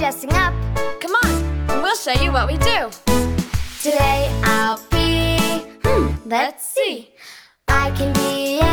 dressing up. Come on, and we'll show you what we do. Today I'll be, let's see. I can be